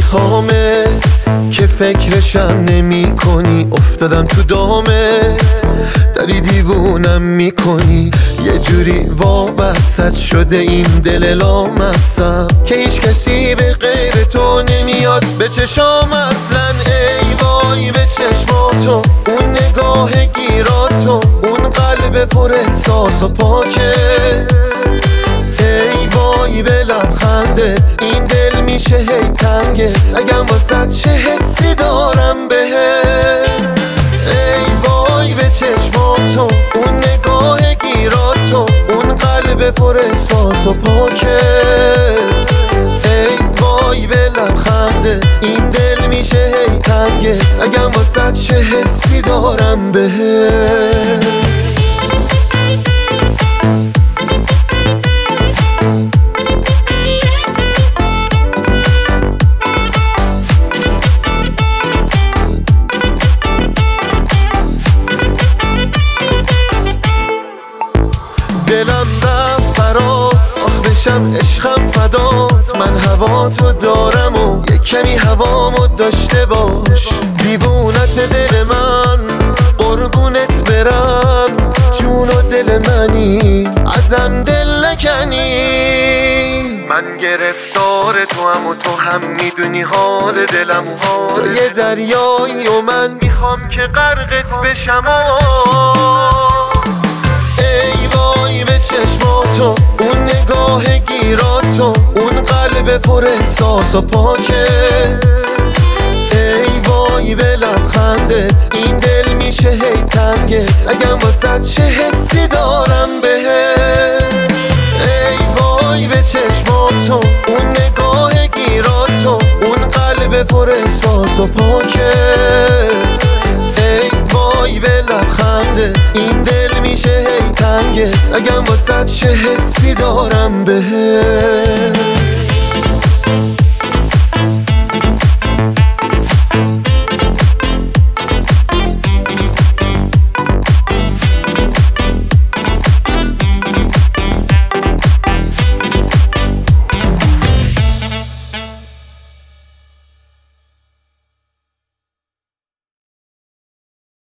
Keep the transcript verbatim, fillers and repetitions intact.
میخوامت که فکرشم نمی کنی، افتادم تو دامت داری دیوونم میکنی. یه جوری وابستت شده این دل لامصب که هیچ کسی به غیر تو نمیاد به چشام اصلا. ای وای به چشماتو، اون نگاه گیراتو، اون قلب پر احساس و پاکت. ای وای به لبخندت، این دل میشه هی تنگت اگم واسه چه حسی دارم بهت. ای وای به چشماتو، اون نگاه گیراتو، اون قلب پر احساس و پاکت. ای وای به لبخندت، این دل میشه هی تنگت اگم واسه چه حسی دارم بهت. دلم رفت برات، آخ بشم عشقم فدات. من هوا تو دارم و یک کمی هوامو داشته باش. دیوونت دل من، قربونت برم، جون و دل منی، ازم دل نکنی. من گرفتار تو هم و تو هم میدونی حال دلم و حال تو یه دریایی و من میخوام که غرقت بشم. ای وای به چشماتو، اون نگاه گیراتو، اون قلب پر احساس و پاکت. ای وای به لبخندت، این دل میشه هی تنگت اگم واسه چه حسی دارم بهت. ای وای به چشماتو، اون نگاه گیراتو، اون قلب پر احساس و پاکت. ای وای به لبخندت، این دل میشه هی تنگت اگم واسه چه حسی دارم بهت.